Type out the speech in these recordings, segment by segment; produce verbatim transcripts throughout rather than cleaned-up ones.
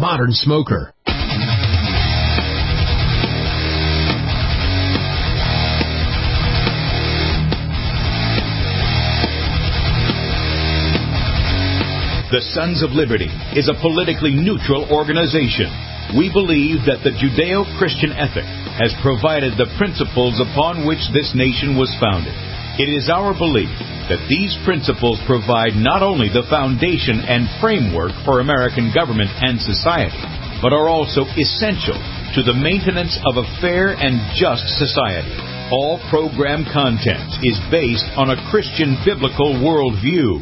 modern smoker. The Sons of Liberty is a politically neutral organization. We believe that the Judeo-Christian ethic has provided the principles upon which this nation was founded. It is our belief that these principles provide not only the foundation and framework for American government and society, but are also essential to the maintenance of a fair and just society. All program content is based on a Christian biblical worldview.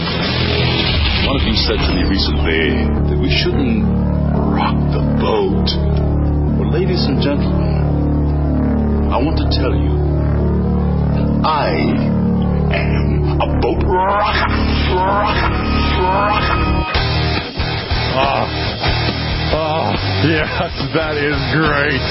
One of you said to me recently that we shouldn't rock the boat. Well, ladies and gentlemen, I want to tell you that I am a boat rocker. Rocker. Rocker. Oh, oh, yes, that is great.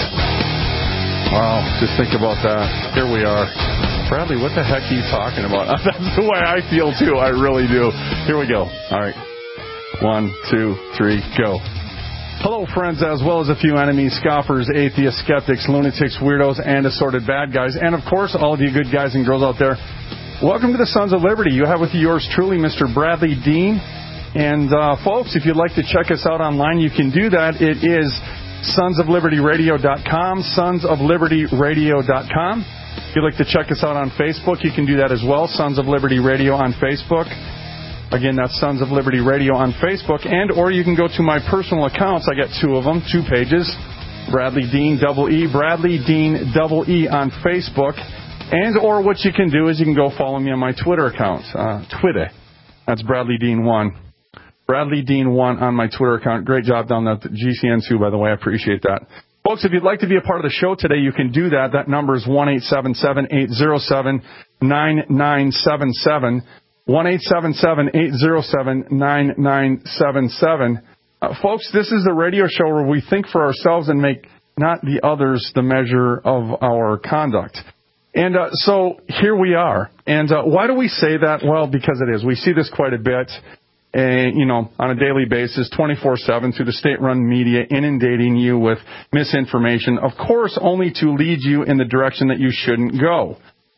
Wow, just think about that. Here we are. Bradley, what the heck are you talking about? That's the way I feel, too. I really do. Here we go. All right. One, two, three, go. Hello, friends, as well as a few enemies, scoffers, atheists, skeptics, lunatics, weirdos, and assorted bad guys. And, of course, all of you good guys and girls out there. Welcome to the Sons of Liberty. You have with you yours truly, Mister Bradley Dean. And, uh, folks, if you'd like to check us out online, you can do that. It is sons of liberty radio dot com, sons of liberty radio dot com. If you'd like to check us out on Facebook, you can do that as well. Sons of Liberty Radio on Facebook. Again, that's Sons of Liberty Radio on Facebook. And or you can go to my personal accounts. I got two of them, two pages. Bradley Dean double E, Bradley Dean double E on Facebook. And or what you can do is you can go follow me on my Twitter account. Uh, Twitter. That's Bradley Dean one. Bradley Dean one on my Twitter account. Great job down at G C N two, by the way. I appreciate that. Folks, if you'd like to be a part of the show today, you can do that. That number is one eight seven seven, eight zero seven, nine nine seven seven. one eight seven seven, eight zero seven, nine nine seven seven. Uh, folks, this is a radio show where we think for ourselves and make not the others the measure of our conduct. And uh, so here we are. And uh, why do we say that? Well, because it is. We see this quite a bit. Uh, you know, on a daily basis, twenty-four seven, through the state-run media, inundating you with misinformation, of course, only to lead you in the direction that you shouldn't go.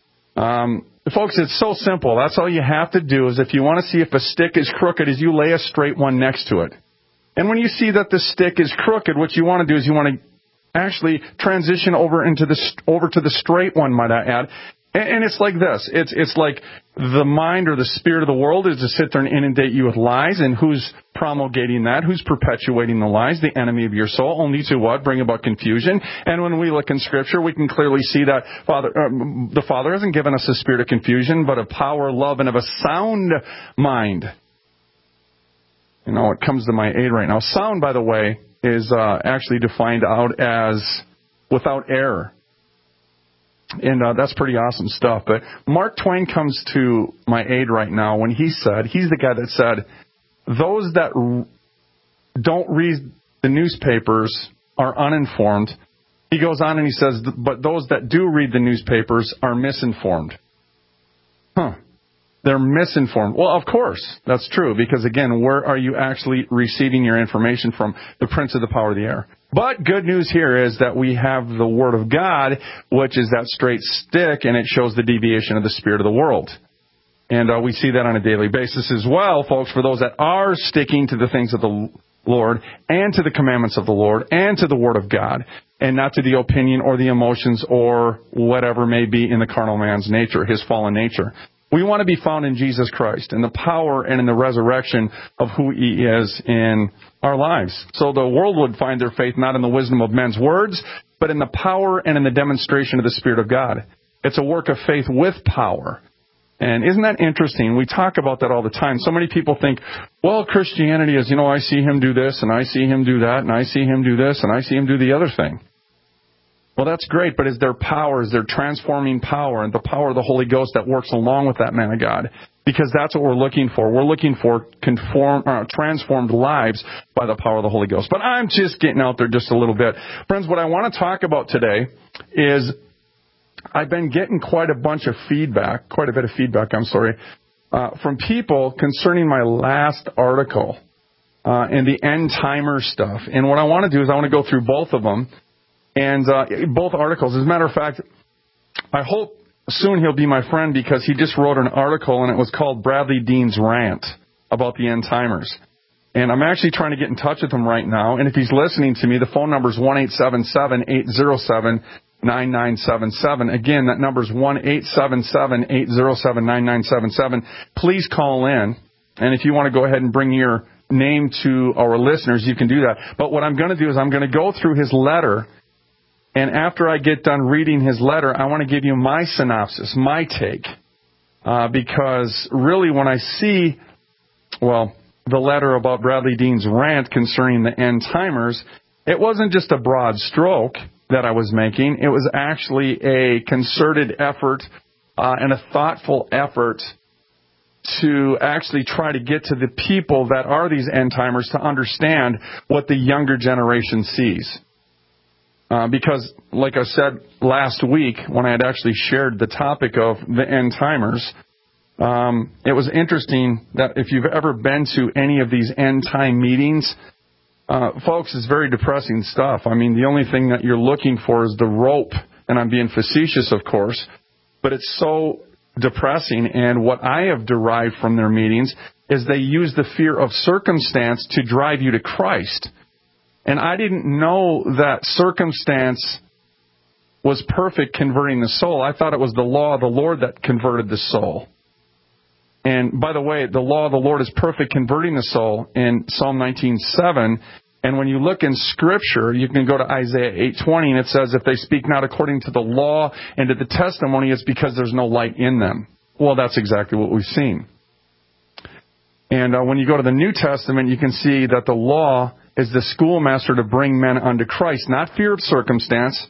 Um, folks, it's so simple. That's all you have to do is if you want to see if a stick is crooked, is you lay a straight one next to it. And when you see that the stick is crooked, what you want to do is you want to actually transition over into the over to the straight one, might I add. And it's like this. It's it's like the mind or the spirit of the world is to sit there and inundate you with lies. And who's promulgating that? Who's perpetuating the lies? The enemy of your soul. Only to what? Bring about confusion. And when we look in Scripture, we can clearly see that Father, uh, the Father hasn't given us a spirit of confusion, but of power, love, and of a sound mind. You know, it comes to my aid right now. Sound, by the way, is uh, actually defined out as without error. And uh, that's pretty awesome stuff. But Mark Twain comes to my aid right now when he said, he's the guy that said, those that r- don't read the newspapers are uninformed. He goes on and he says, but those that do read the newspapers are misinformed. Huh. They're misinformed. Well, of course, that's true. Because, again, where are you actually receiving your information from? The prince of the power of the air. But good news here is that we have the Word of God, which is that straight stick, and it shows the deviation of the spirit of the world. And uh, we see that on a daily basis as well, folks, for those that are sticking to the things of the Lord and to the commandments of the Lord and to the Word of God, and not to the opinion or the emotions or whatever may be in the carnal man's nature, his fallen nature. We want to be found in Jesus Christ, in the power and in the resurrection of who He is in our lives. So the world would find their faith not in the wisdom of men's words, but in the power and in the demonstration of the Spirit of God. It's a work of faith with power. And isn't that interesting? We talk about that all the time. So many people think, well, Christianity is, you know, I see him do this, and I see him do that, and I see him do this, and I see him do the other thing. Well, that's great, but is there power, is there transforming power, and the power of the Holy Ghost that works along with that man of God? Because that's what we're looking for. We're looking for conform, uh, transformed lives by the power of the Holy Ghost. But I'm just getting out there just a little bit. Friends, what I want to talk about today is I've been getting quite a bunch of feedback, quite a bit of feedback, I'm sorry, uh, from people concerning my last article. uh, and the end-timer stuff. And what I want to do is I want to go through both of them, and uh, both articles. As a matter of fact, I hope soon he'll be my friend because he just wrote an article, and it was called Bradley Dean's Rant about the end-timers. And I'm actually trying to get in touch with him right now. And if he's listening to me, the phone number is one eight seven seven, eight zero seven, nine nine seven seven. Again, that number is one eight seven seven, eight zero seven, nine nine seven seven. Please call in. And if you want to go ahead and bring your name to our listeners, you can do that. But what I'm going to do is I'm going to go through his letter. And after I get done reading his letter, I want to give you my synopsis, my take. Uh, because really when I see, well, the letter about Bradley Dean's rant concerning the end-timers, it wasn't just a broad stroke that I was making. It was actually a concerted effort uh, and a thoughtful effort to actually try to get to the people that are these end-timers to understand what the younger generation sees. Uh, because, like I said last week, when I had actually shared the topic of the end-timers, Um, it was interesting that if you've ever been to any of these end-time meetings, uh, folks, it's very depressing stuff. I mean, the only thing that you're looking for is the rope, and I'm being facetious, of course, but it's so depressing. And what I have derived from their meetings is they use the fear of circumstance to drive you to Christ. And I didn't know that circumstance was perfect converting the soul. I thought it was the law of the Lord that converted the soul. And by the way, the law of the Lord is perfect converting the soul in Psalm nineteen seven. And when you look in Scripture, you can go to Isaiah eight twenty, and it says, if they speak not according to the law and to the testimony, it's because there's no light in them. Well, that's exactly what we've seen. And uh, when you go to the New Testament, you can see that the law is the schoolmaster to bring men unto Christ, not fear of circumstance,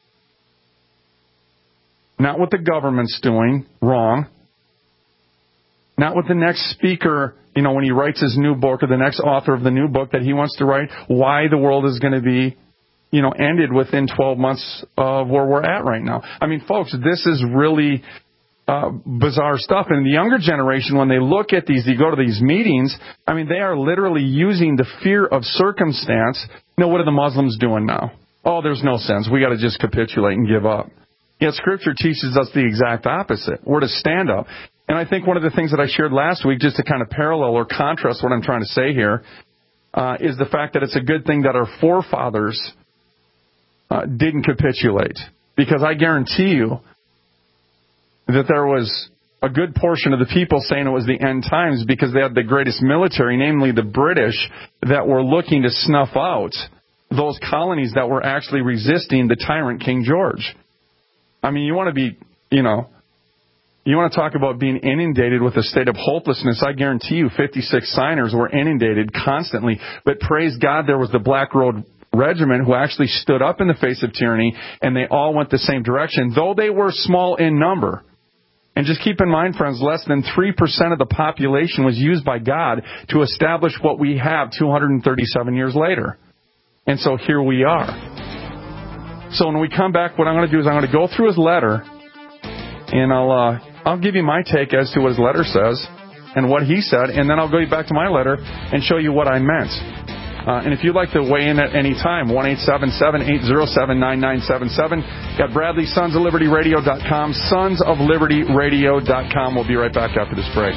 not what the government's doing wrong, not what the next speaker, you know, when he writes his new book, or the next author of the new book that he wants to write, why the world is going to be, you know, ended within twelve months of where we're at right now. I mean, folks, this is really uh, bizarre stuff. And the younger generation, when they look at these, they go to these meetings, I mean, they are literally using the fear of circumstance. You know, what are the Muslims doing now? Oh, there's no sense. We got to just capitulate and give up. Yet Scripture teaches us the exact opposite. We're to stand up. And I think one of the things that I shared last week, just to kind of parallel or contrast what I'm trying to say here, uh, is the fact that it's a good thing that our forefathers uh, didn't capitulate. Because I guarantee you that there was a good portion of the people saying it was the end times because they had the greatest military, namely the British, that were looking to snuff out those colonies that were actually resisting the tyrant King George. I mean, you want to be, you know... You want to talk about being inundated with a state of hopelessness. I guarantee you fifty-six signers were inundated constantly. But praise God, there was the Black Road Regiment who actually stood up in the face of tyranny, and they all went the same direction, though they were small in number. And just keep in mind, friends, less than three percent of the population was used by God to establish what we have two hundred thirty-seven years later. And so here we are. So when we come back, what I'm going to do is I'm going to go through his letter, and I'll... Uh, I'll give you my take as to what his letter says and what he said, and then I'll go back to my letter and show you what I meant. Uh, and if you'd like to weigh in at any time, one eight seven seven, eight zero seven, nine nine seven seven. Got Bradley, sons of liberty radio dot com, sons of liberty radio dot com. We'll be right back after this break.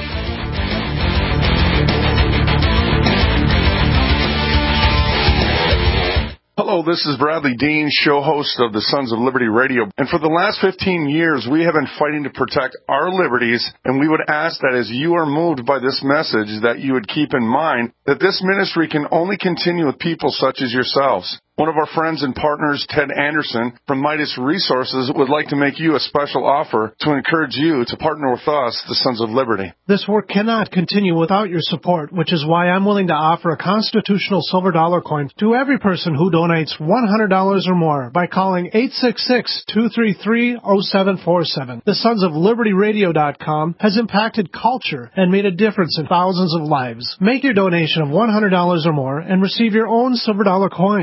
Hello, this is Bradley Dean, show host of the Sons of Liberty Radio. And for the last fifteen years, we have been fighting to protect our liberties, and we would ask that as you are moved by this message, that you would keep in mind that this ministry can only continue with people such as yourselves. One of our friends and partners, Ted Anderson, from Midas Resources, would like to make you a special offer to encourage you to partner with us, the Sons of Liberty. This work cannot continue without your support, which is why I'm willing to offer a constitutional silver dollar coin to every person who donates one hundred dollars or more by calling eight six six, two three three, zero seven four seven. The sons of liberty radio dot com has impacted culture and made a difference in thousands of lives. Make your donation of one hundred dollars or more and receive your own silver dollar coin. Our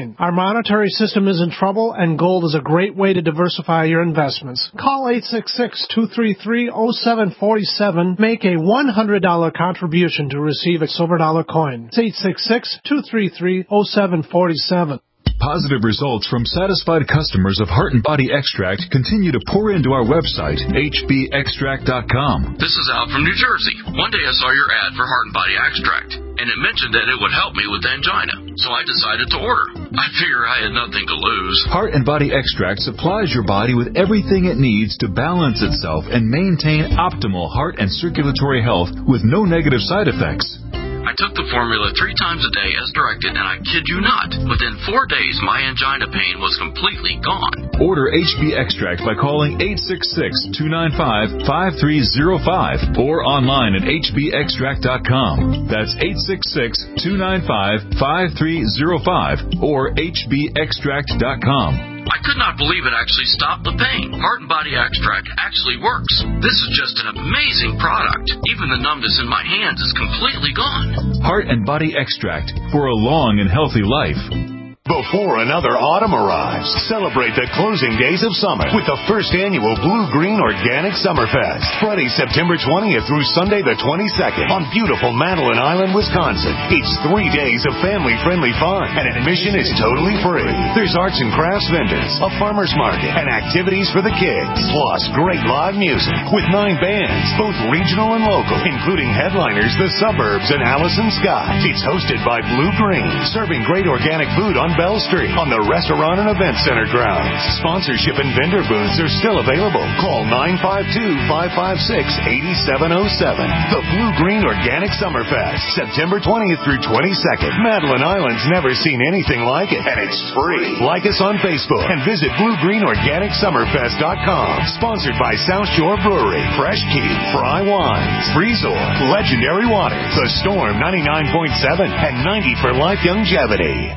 monetary system is in trouble, and gold is a great way to diversify your investments. Call eight six six, two three three, zero seven four seven. Make a one hundred dollars contribution to receive a silver dollar coin. It's eight six six, two three three, zero seven four seven. Positive results from satisfied customers of Heart and Body Extract continue to pour into our website, H B extract dot com. This is Al from New Jersey. One day I saw your ad for Heart and Body Extract, and it mentioned that it would help me with angina, so I decided to order. I figure I had nothing to lose. Heart and Body Extract supplies your body with everything it needs to balance itself and maintain optimal heart and circulatory health with no negative side effects. I took the formula three times a day as directed, and I kid you not, within four days my angina pain was completely gone. Order H B Extract by calling eight six six, two nine five, five three zero five or online at H B extract dot com. That's eight six six, two nine five, five three zero five or H B extract dot com. I could not believe it actually stopped the pain. Heart and Body Extract actually works. This is just an amazing product. Even the numbness in my hands is completely gone. Heart and Body Extract for a long and healthy life. Before another autumn arrives, celebrate the closing days of summer with the first annual Blue Green Organic Summerfest. Friday, September twentieth through Sunday the twenty-second on beautiful Madeline Island, Wisconsin. It's three days of family-friendly fun, and admission is totally free. There's arts and crafts vendors, a farmer's market, and activities for the kids. Plus, great live music with nine bands, both regional and local, including headliners The Suburbs and Allison Scott. It's hosted by Blue Green, serving great organic food on Bell Street on the Restaurant and Event Center grounds. Sponsorship and vendor booths are still available. Call nine five two, five five six, eight seven zero seven. The Blue Green Organic Summerfest, September twentieth through twenty-second. Madeline Island's never seen anything like it, and it's free. Like us on Facebook and visit blue green organic summerfest dot com. Sponsored by South Shore Brewery, Fresh Key, Fry Wines, Freezor, Legendary Waters, The Storm ninety-nine point seven, and ninety for Life Longevity.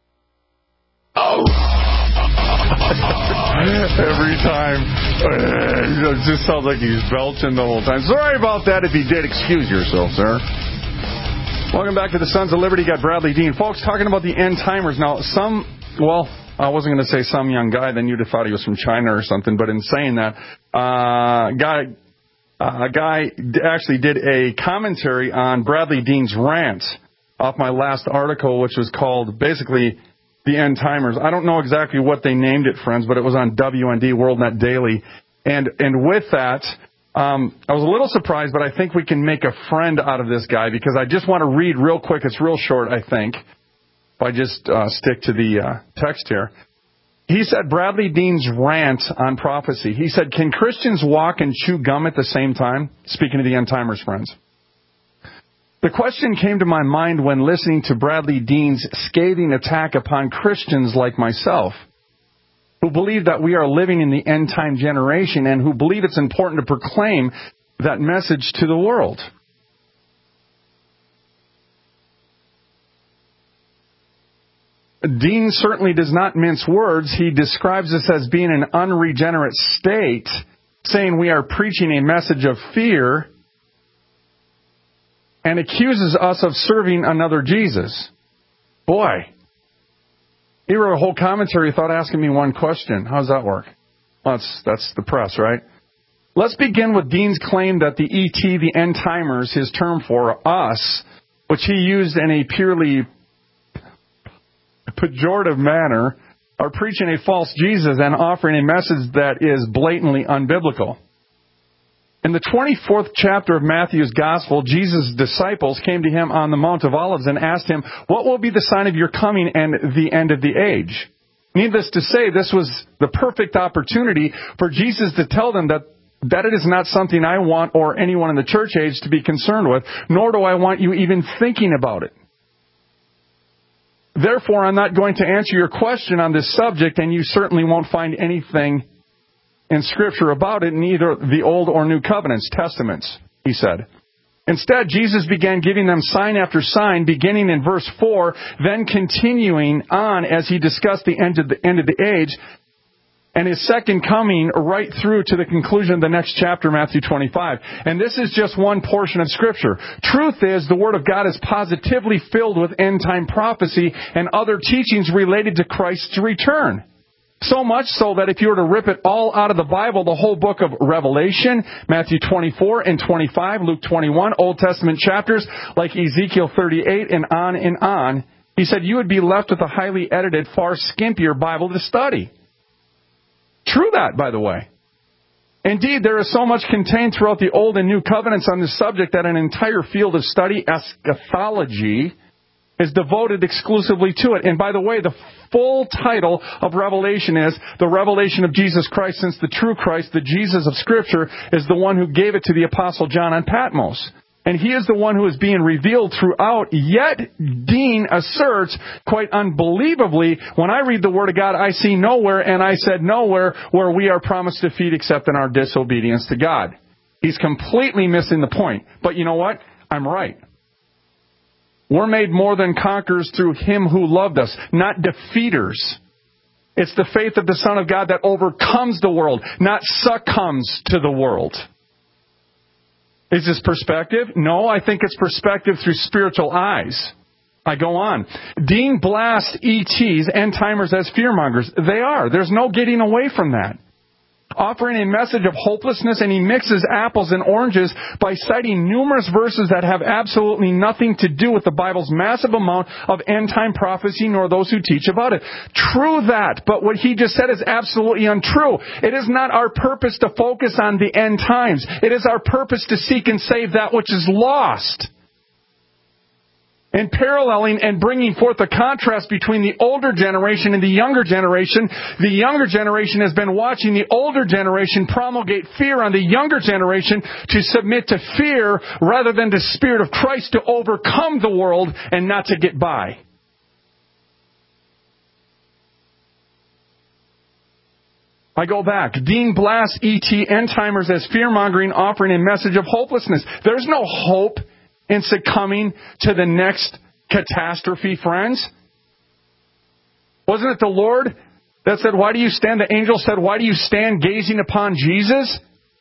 Oh. Every time. It just sounds like he's belching the whole time. Sorry about that. If he did, excuse yourself, sir. Welcome back to the Sons of Liberty. Got Bradley Dean. Folks, talking about the end timers. Now, some, well, I wasn't going to say some young guy, then you'd have thought he was from China or something, but in saying that, uh, guy, uh, a guy actually did a commentary on Bradley Dean's rant off my last article, which was called basically The End Timers. I don't know exactly what they named it, friends, but it was on W N D, WorldNet Daily. And and with that, um, I was a little surprised, but I think we can make a friend out of this guy because I just want to read real quick. It's real short, I think, if I just uh, stick to the uh, text here. He said, Bradley Dean's rant on prophecy. He said, can Christians walk and chew gum at the same time? Speaking of the End Timers, friends. The question came to my mind when listening to Bradley Dean's scathing attack upon Christians like myself, who believe that we are living in the end-time generation and who believe it's important to proclaim that message to the world. Dean certainly does not mince words. He describes us as being an unregenerate state, saying we are preaching a message of fear, and accuses us of serving another Jesus. Boy, he wrote a whole commentary without asking me one question. How does that work? Well, that's, that's the press, right? Let's begin with Dean's claim that the E T, the end timers, his term for us, which he used in a purely pejorative manner, are preaching a false Jesus and offering a message that is blatantly unbiblical. In the twenty-fourth chapter of Matthew's Gospel, Jesus' disciples came to him on the Mount of Olives and asked him, what will be the sign of your coming and the end of the age? Needless to say, this was the perfect opportunity for Jesus to tell them that, that it is not something I want or anyone in the church age to be concerned with, nor do I want you even thinking about it. Therefore, I'm not going to answer your question on this subject, and you certainly won't find anything in Scripture about it in either the Old or New Covenants, Testaments, he said. Instead, Jesus began giving them sign after sign, beginning in verse four, then continuing on as he discussed the end of the end of the age. and His second coming right through to the conclusion of the next chapter, Matthew twenty-five. And this is just one portion of Scripture. Truth is, the Word of God is positively filled with end-time prophecy and other teachings related to Christ's return. So much so that if you were to rip it all out of the Bible, the whole book of Revelation, Matthew twenty-four and twenty-five, Luke twenty-one, Old Testament chapters like Ezekiel thirty-eight, and on and on, he said you would be left with a highly edited, far skimpier Bible to study. True that, by the way. Indeed, there is so much contained throughout the Old and New Covenants on this subject that an entire field of study, eschatology, is devoted exclusively to it. And by the way, the full title of Revelation is The Revelation of Jesus Christ, since the true Christ, the Jesus of Scripture, is the one who gave it to the Apostle John on Patmos. And he is the one who is being revealed throughout. Yet, Dean asserts, quite unbelievably, when I read the Word of God, I see nowhere, and I said nowhere, where we are promised defeat except in our disobedience to God. He's completely missing the point. But you know what? I'm right. We're made more than conquerors through Him who loved us, not defeaters. It's the faith of the Son of God that overcomes the world, not succumbs to the world. Is this perspective? No, I think it's perspective through spiritual eyes. I go on. Dean blasts E Ts, end-timers, as fearmongers. They are. There's no getting away from that. Offering a message of hopelessness, and he mixes apples and oranges by citing numerous verses that have absolutely nothing to do with the Bible's massive amount of end-time prophecy, nor those who teach about it. True that, but what he just said is absolutely untrue. It is not our purpose to focus on the end times. It is our purpose to seek and save that which is lost. And paralleling and bringing forth a contrast between the older generation and the younger generation, the younger generation has been watching the older generation promulgate fear on the younger generation to submit to fear rather than the Spirit of Christ to overcome the world and not to get by. I go back. Dean blasts E T end-timers as fear-mongering, offering a message of hopelessness. There's no hope in succumbing to the next catastrophe, friends. Wasn't it the Lord that said, why do you stand? The angel said, why do you stand gazing upon Jesus?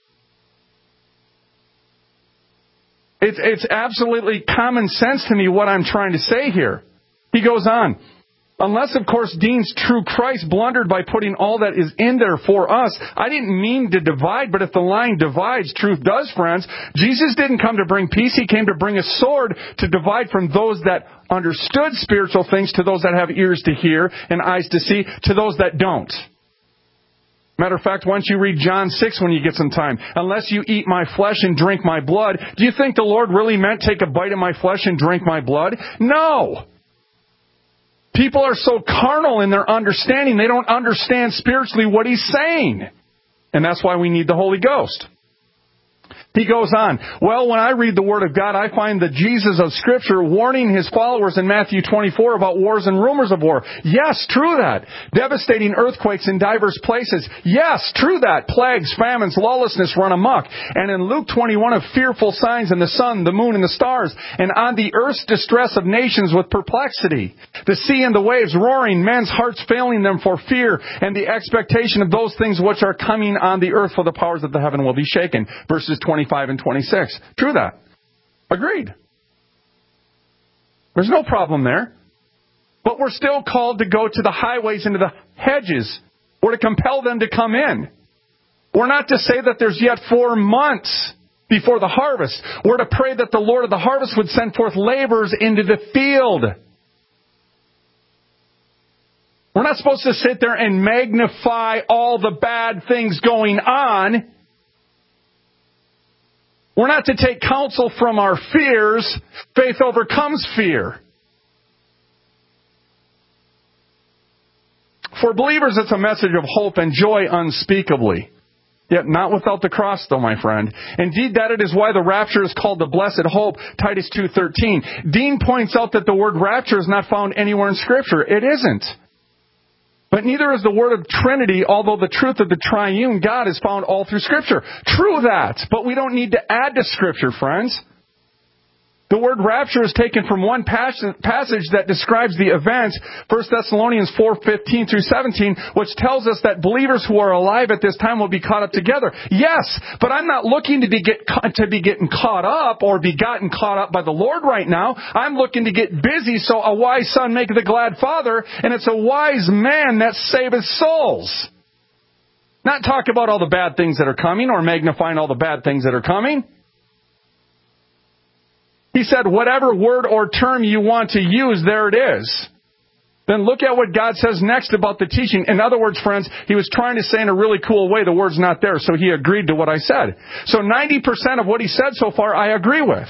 It's, it's absolutely common sense to me what I'm trying to say here. He goes on. Unless, of course, Dean's true Christ blundered by putting all that is in there for us. I didn't mean to divide, but if the line divides, truth does, friends. Jesus didn't come to bring peace. He came to bring a sword to divide from those that understood spiritual things to those that have ears to hear and eyes to see to those that don't. Matter of fact, why don't you read John six when you get some time? Unless you eat my flesh and drink my blood. Do you think the Lord really meant take a bite of my flesh and drink my blood? No! People are so carnal in their understanding, they don't understand spiritually what He's saying. And that's why we need the Holy Ghost. He goes on, well, when I read the Word of God, I find the Jesus of Scripture warning His followers in Matthew twenty-four about wars and rumors of war. Yes, true that. Devastating earthquakes in diverse places. Yes, true that. Plagues, famines, lawlessness run amok. And in Luke twenty-one of fearful signs in the sun, the moon, and the stars. And on the earth's distress of nations with perplexity. The sea and the waves roaring, men's hearts failing them for fear, and the expectation of those things which are coming on the earth, for the powers of the heaven will be shaken. Verses twenty-five and twenty-six. True that. Agreed. There's no problem there. But we're still called to go to the highways and to the hedges, or to compel them to come in. We're not to say that there's yet four months before the harvest. We're to pray that the Lord of the harvest would send forth laborers into the field. We're not supposed to sit there and magnify all the bad things going on. We're not to take counsel from our fears. Faith overcomes fear. For believers, it's a message of hope and joy unspeakably. Yet not without the cross, though, my friend. Indeed, that it is why the rapture is called the blessed hope, Titus two thirteen. Dean points out that the word rapture is not found anywhere in Scripture. It isn't. But neither is the word of Trinity, although the truth of the triune God is found all through Scripture. True that, but we don't need to add to Scripture, friends. The word rapture is taken from one passage that describes the events, First Thessalonians four fifteen through seventeen, which tells us that believers who are alive at this time will be caught up together. Yes, but I'm not looking to be, get, to be getting caught up or be gotten caught up by the Lord right now. I'm looking to get busy so a wise son make the glad father, and it's a wise man that saveth souls. Not talk about all the bad things that are coming or magnifying all the bad things that are coming. He said, whatever word or term you want to use, there it is. Then look at what God says next about the teaching. In other words, friends, he was trying to say in a really cool way, the word's not there, so he agreed to what I said. So ninety percent of what he said so far, I agree with.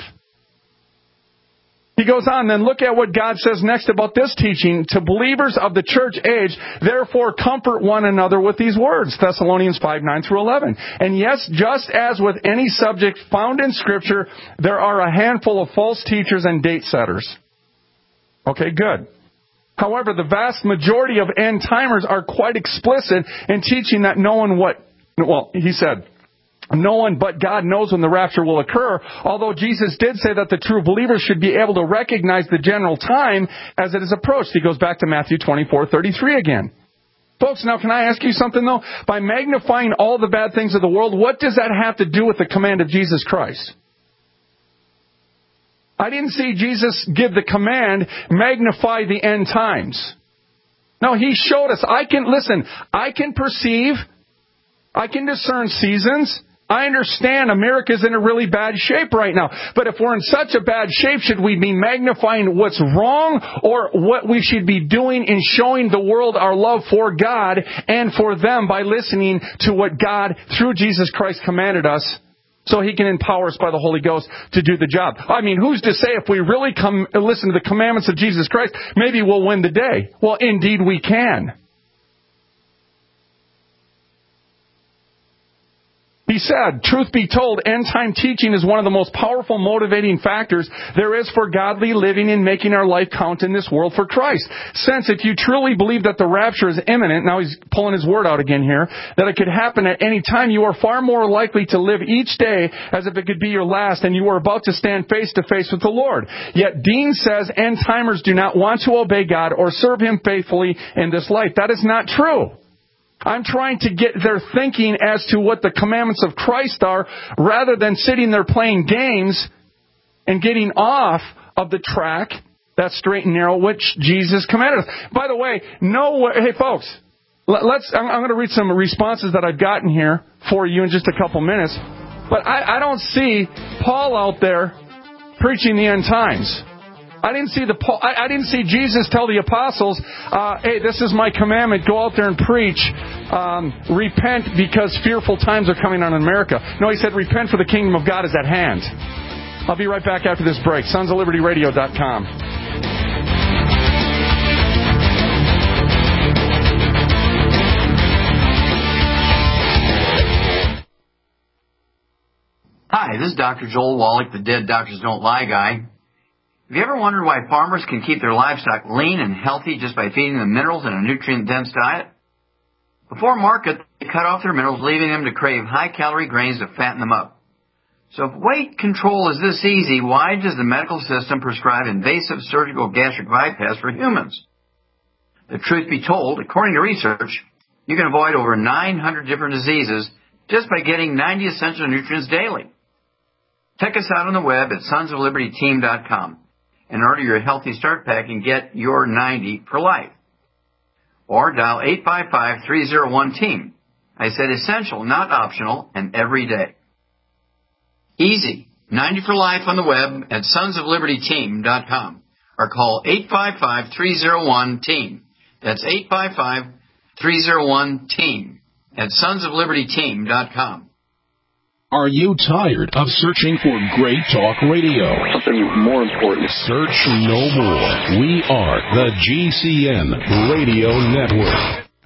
He goes on, then look at what God says next about this teaching. To believers of the church age, therefore comfort one another with these words. Thessalonians five, nine through eleven. And yes, just as with any subject found in Scripture, there are a handful of false teachers and date setters. Okay, good. However, the vast majority of end-timers are quite explicit in teaching that no one what, well, he said, no one but God knows when the rapture will occur, although Jesus did say that the true believers should be able to recognize the general time as it is approached. He goes back to Matthew twenty-four thirty-three again. Folks, now can I ask you something though? By magnifying all the bad things of the world, what does that have to do with the command of Jesus Christ? I didn't see Jesus give the command, magnify the end times. No, he showed us. I can, listen, I can perceive, I can discern seasons. I understand America's in a really bad shape right now. But if we're in such a bad shape, should we be magnifying what's wrong or what we should be doing in showing the world our love for God and for them by listening to what God, through Jesus Christ, commanded us so he can empower us by the Holy Ghost to do the job? I mean, who's to say if we really come listen to the commandments of Jesus Christ, maybe we'll win the day? Well, indeed we can. He said, truth be told, end-time teaching is one of the most powerful motivating factors there is for godly living and making our life count in this world for Christ. Since if you truly believe that the rapture is imminent, now he's pulling his word out again here, that it could happen at any time, you are far more likely to live each day as if it could be your last and you are about to stand face to face with the Lord. Yet Dean says end-timers do not want to obey God or serve him faithfully in this life. That is not true. I'm trying to get their thinking as to what the commandments of Christ are rather than sitting there playing games and getting off of the track, that straight and narrow, which Jesus commanded us. By the way, no way, hey folks, let's, I'm going to read some responses that I've gotten here for you in just a couple minutes. But I, I don't see Paul out there preaching the end times. I didn't see the I didn't see Jesus tell the apostles, uh, "Hey, this is my commandment. Go out there and preach. Um, repent because fearful times are coming on in America." No, he said, "Repent, for the kingdom of God is at hand." I'll be right back after this break. Sons of Liberty Radio dot com. Hi, this is Doctor Joel Wallach, the Dead Doctors Don't Lie guy. Have you ever wondered why farmers can keep their livestock lean and healthy just by feeding them minerals in a nutrient-dense diet? Before market, they cut off their minerals, leaving them to crave high-calorie grains to fatten them up. So if weight control is this easy, why does the medical system prescribe invasive surgical gastric bypass for humans? The truth be told, according to research, you can avoid over nine hundred different diseases just by getting ninety essential nutrients daily. Check us out on the web at sons of liberty team dot com. And order your Healthy Start Pack and get your ninety for life. Or dial eight five five, three oh one, team. I said essential, not optional, and every day. Easy. ninety for life on the web at sons of liberty team dot com. Or call eight five five, three oh one, team. That's eight five five, three oh one, team at sons of liberty team dot com. Are you tired of searching for great talk radio? Something more important. Search no more. We are the G C N Radio Network.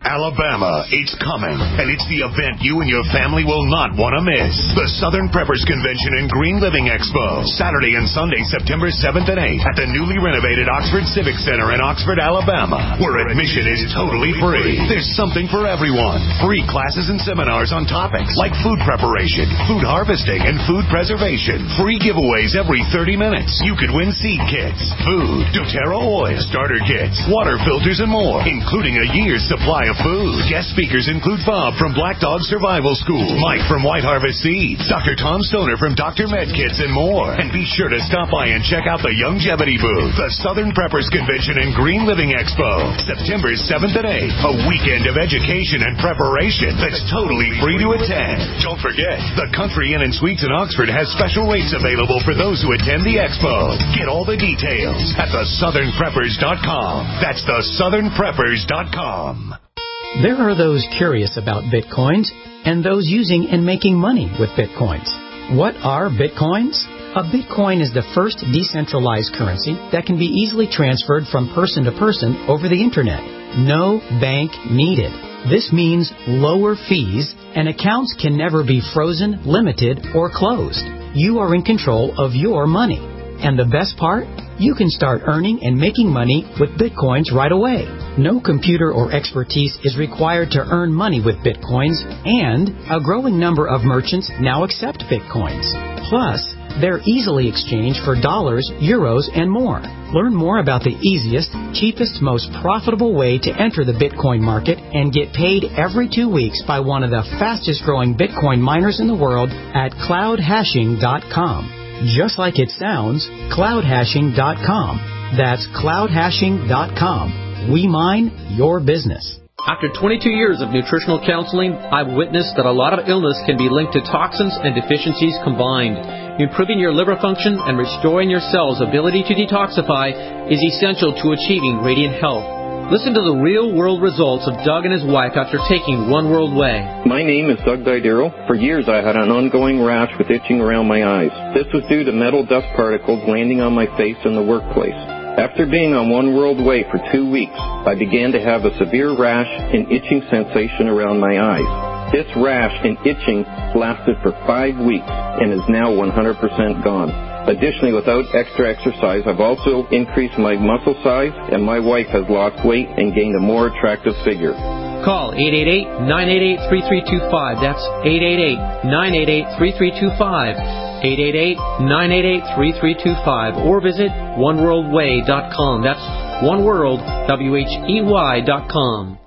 Alabama. It's coming, and it's the event you and your family will not want to miss. The Southern Preppers Convention and Green Living Expo, Saturday and Sunday, September seventh and eighth, at the newly renovated Oxford Civic Center in Oxford, Alabama, where admission is totally free. There's something for everyone. Free classes and seminars on topics like food preparation, food harvesting, and food preservation. Free giveaways every thirty minutes. You could win seed kits, food, doTERRA oil, starter kits, water filters, and more, including a year's supply of food. Guest speakers include Bob from Black Dog Survival School, Mike from White Harvest Seeds, Doctor Tom Stoner from Doctor Med Kits, and more. And be sure to stop by and check out the Longevity booth. The Southern Preppers Convention and Green Living Expo, September seventh and eighth. A weekend of education and preparation that's totally free to attend. Don't forget, the Country Inn and Suites in Oxford has special rates available for those who attend the expo. Get all the details at the southern preppers dot com. That's the southern preppers dot com. There are those curious about Bitcoins and those using and making money with Bitcoins. What are Bitcoins? A Bitcoin is the first decentralized currency that can be easily transferred from person to person over the Internet. No bank needed. This means lower fees, and accounts can never be frozen, limited, or closed. You are in control of your money. And the best part? You can start earning and making money with Bitcoins right away. No computer or expertise is required to earn money with Bitcoins, and a growing number of merchants now accept Bitcoins. Plus, they're easily exchanged for dollars, euros, and more. Learn more about the easiest, cheapest, most profitable way to enter the Bitcoin market and get paid every two weeks by one of the fastest growing Bitcoin miners in the world at cloud hashing dot com. Just like it sounds, cloud hashing dot com. That's cloud hashing dot com. We mine your business. After twenty-two years of nutritional counseling, I've witnessed that a lot of illness can be linked to toxins and deficiencies combined. Improving your liver function and restoring your cells' ability to detoxify is essential to achieving radiant health. Listen to the real-world results of Doug and his wife after taking One World Way. My name is Doug Didero. For years I had an ongoing rash with itching around my eyes. This was due to metal dust particles landing on my face in the workplace. After being on One World Way for two weeks, I began to have a severe rash and itching sensation around my eyes. This rash and itching lasted for five weeks and is now one hundred percent gone. Additionally, without extra exercise, I've also increased my muscle size, and my wife has lost weight and gained a more attractive figure. Call eight eight eight, nine eight eight, three three two five. That's eight eight eight, nine eight eight, three three two five. eight eight eight, nine eight eight, three three two five. Or visit one world way dot com. That's one world, W H E Y dot com.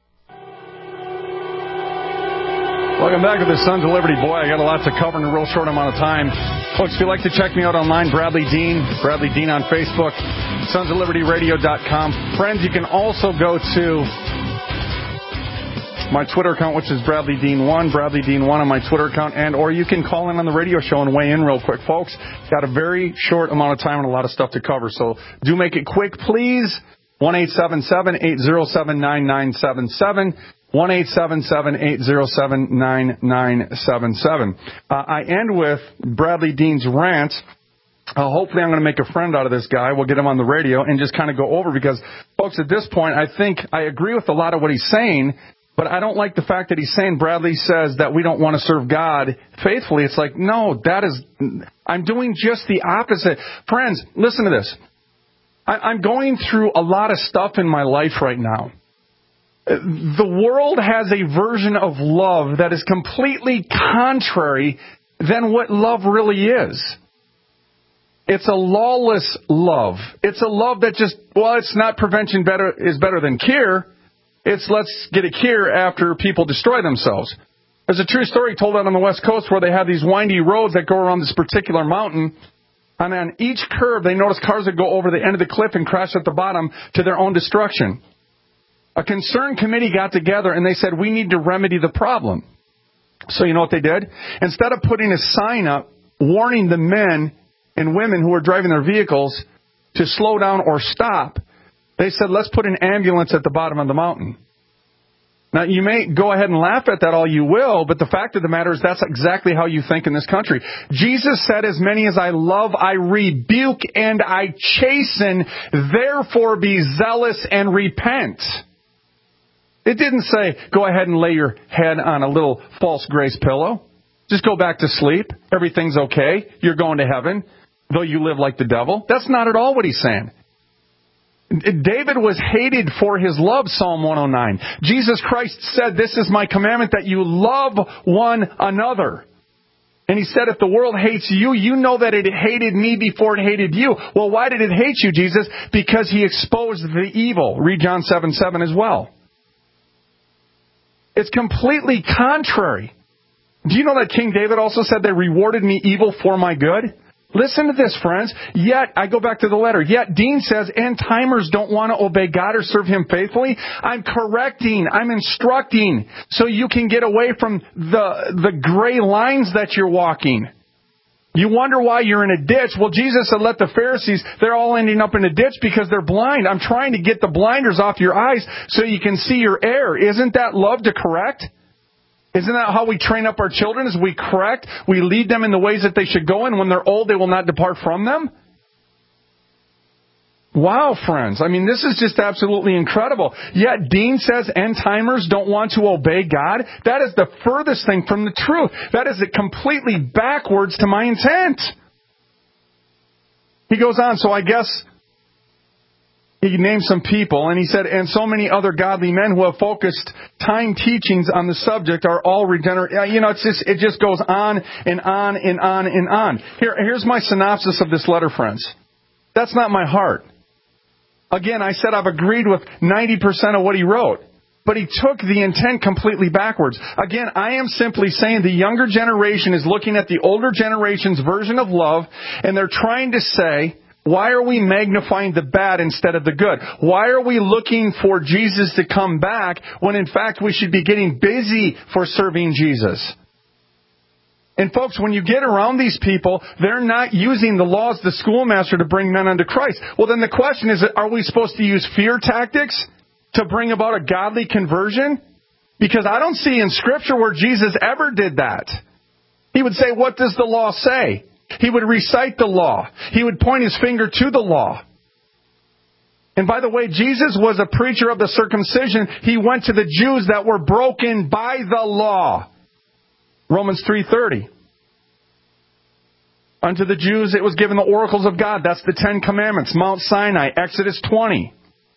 Welcome back to the Sons of Liberty. Boy, I got a lot to cover in a real short amount of time. Folks, if you'd like to check me out online, Bradley Dean, Bradley Dean on Facebook, sons of liberty radio dot com. Friends, you can also go to my Twitter account, which is Bradley Dean one, Bradley Dean one on my Twitter account, and or you can call in on the radio show and weigh in real quick. Folks, got a very short amount of time and a lot of stuff to cover, so do make it quick, please. one eight seven seven, eight zero seven, nine nine seven seven. one eight seven seven, eight zero seven, nine nine seven seven. Uh, I end with Bradley Dean's rant. Uh, hopefully I'm going to make a friend out of this guy. We'll get him on the radio and just kind of go over because, folks, at this point, I think I agree with a lot of what he's saying, but I don't like the fact that he's saying Bradley says that we don't want to serve God faithfully. It's like, no, that is, I'm doing just the opposite. Friends, listen to this. I, I'm going through a lot of stuff in my life right now. The world has a version of love that is completely contrary than what love really is. It's a lawless love. It's a love that just, well, it's not prevention better is better than cure. It's let's get a cure after people destroy themselves. There's a true story told out on the West Coast where they have these windy roads that go around this particular mountain. And on each curve, they notice cars that go over the end of the cliff and crash at the bottom to their own destruction. A concerned committee got together and they said, we need to remedy the problem. So you know what they did? Instead of putting a sign up warning the men and women who are driving their vehicles to slow down or stop, they said, let's put an ambulance at the bottom of the mountain. Now, you may go ahead and laugh at that all you will, but the fact of the matter is that's exactly how you think in this country. Jesus said, as many as I love, I rebuke and I chasten, therefore be zealous and repent. It didn't say, go ahead and lay your head on a little false grace pillow. Just go back to sleep. Everything's okay. You're going to heaven, though you live like the devil. That's not at all what he's saying. David was hated for his love, Psalm one oh nine. Jesus Christ said, this is my commandment, that you love one another. And he said, if the world hates you, you know that it hated me before it hated you. Well, why did it hate you, Jesus? Because he exposed the evil. Read John seven seven as well. It's completely contrary. Do you know that King David also said they rewarded me evil for my good? Listen to this, friends. Yet, I go back to the letter. Yet, Dean says, end-timers don't want to obey God or serve Him faithfully. I'm correcting. I'm instructing so you can get away from the, the gray lines that you're walking. You wonder why you're in a ditch. Well, Jesus said, let the Pharisees, they're all ending up in a ditch because they're blind. I'm trying to get the blinders off your eyes so you can see your error. Isn't that love to correct? Isn't that how we train up our children? Is we correct, we lead them in the ways that they should go, and when they're old, they will not depart from them? Wow, friends. I mean, this is just absolutely incredible. Yet Dean says end-timers don't want to obey God. That is the furthest thing from the truth. That is completely backwards to my intent. He goes on, so I guess he named some people, and he said, and so many other godly men who have focused time teachings on the subject are all regenerate. You know, it's just, it just goes on and on and on and on. Here, here's my synopsis of this letter, friends. That's not my heart. Again, I said I've agreed with ninety percent of what he wrote, but he took the intent completely backwards. Again, I am simply saying the younger generation is looking at the older generation's version of love, and they're trying to say, why are we magnifying the bad instead of the good? Why are we looking for Jesus to come back when in fact we should be getting busy for serving Jesus? And folks, when you get around these people, they're not using the laws of the schoolmaster to bring men unto Christ. Well, then the question is, are we supposed to use fear tactics to bring about a godly conversion? Because I don't see in Scripture where Jesus ever did that. He would say, what does the law say? He would recite the law. He would point his finger to the law. And by the way, Jesus was a preacher of the circumcision. He went to the Jews that were broken by the law. Romans three thirty. Unto the Jews it was given the oracles of God. That's the Ten Commandments. Mount Sinai, Exodus twenty.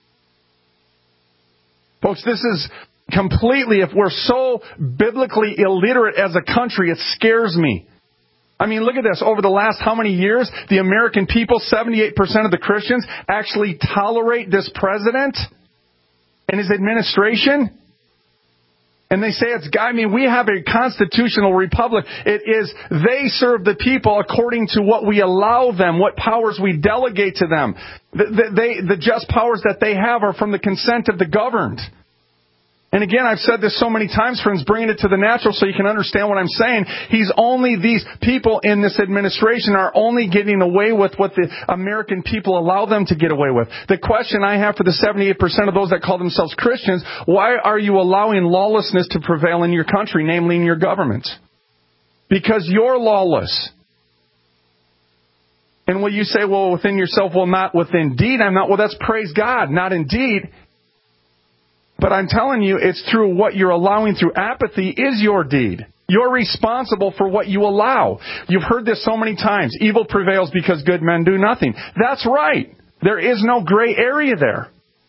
Folks, this is completely, if we're so biblically illiterate as a country, it scares me. I mean, look at this. Over the last how many years, the American people, seventy-eight percent of the Christians, actually tolerate this president and his administration. And they say it's, I mean, we have a constitutional republic. It is, they serve the people according to what we allow them, what powers we delegate to them. The, the, they, the just powers that they have are from the consent of the governed. And again, I've said this so many times, friends, bringing it to the natural so you can understand what I'm saying. He's only, these people in this administration are only getting away with what the American people allow them to get away with. The question I have for the seventy-eight percent of those that call themselves Christians, why are you allowing lawlessness to prevail in your country, namely in your government? Because you're lawless. And will you say, well, within yourself, well, not within deed, I'm not. Well, that's praise God, not indeed. But I'm telling you, it's through what you're allowing through apathy is your deed. You're responsible for what you allow. You've heard this so many times. Evil prevails because good men do nothing. That's right. There is no gray area there.